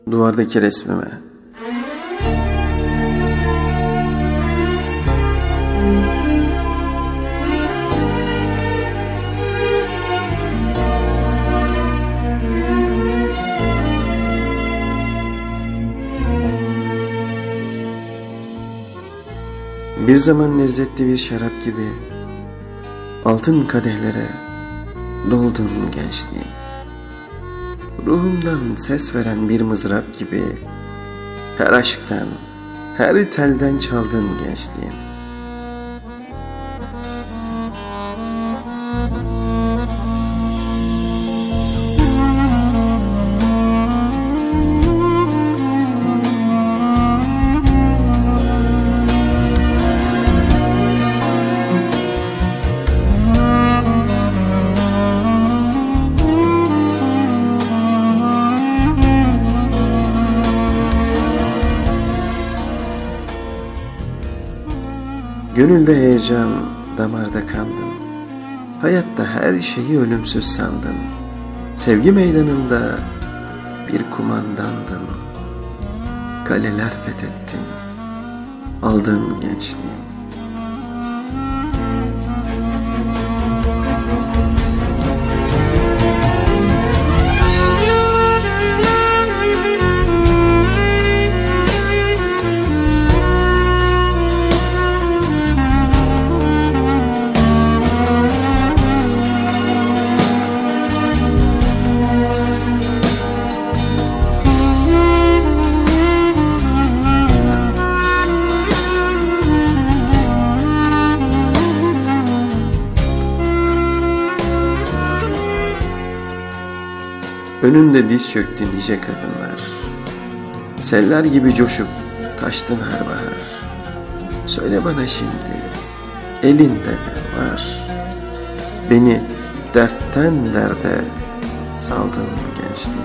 duvardaki resmime. Bir zaman lezzetli bir şarap gibi altın kadehlere doldum gençliğim. Ruhumdan ses veren bir mızrap gibi her aşktan, her telden çaldın gençliğim. Gönülde heyecan, damarda kandın. Hayatta her şeyi ölümsüz sandın. Sevgi meydanında bir kumandandın. Kaleler fethettin, aldın gençliğim. Önünde diz çöktü nice kadınlar. Seller gibi coşup taştın her bahar. Söyle bana şimdi, elinde ne var? Beni dertten derde saldın gençliğim.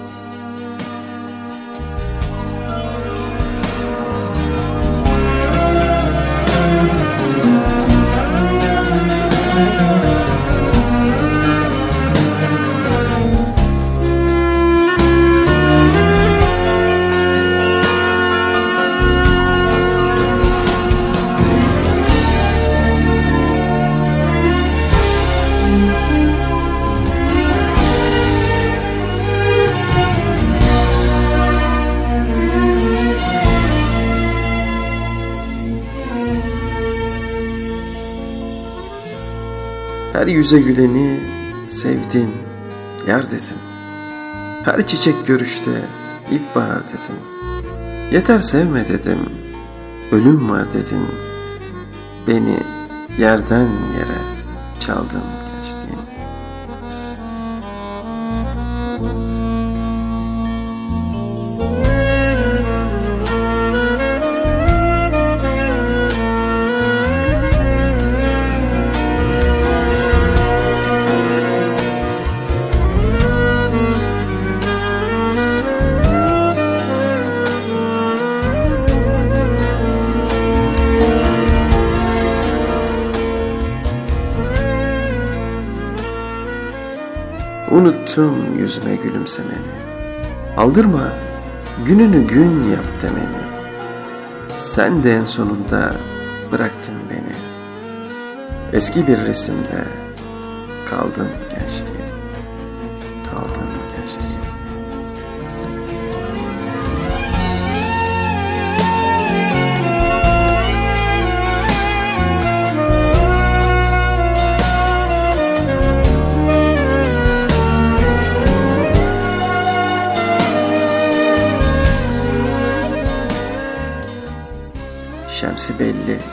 Her yüze güleni sevdin, yar dedin. Her çiçek görüşte ilkbahar dedin. Yeter sevme dedim, ölüm var dedin. Beni yerden yere çaldın gençliğim. Unuttum yüzüme gülümsemeni. Aldırma gününü gün yap demeni. Sen de en sonunda bıraktın beni. Eski bir resimde kaldın gençliğim. Kaldın gençliğim. Şemsi belli,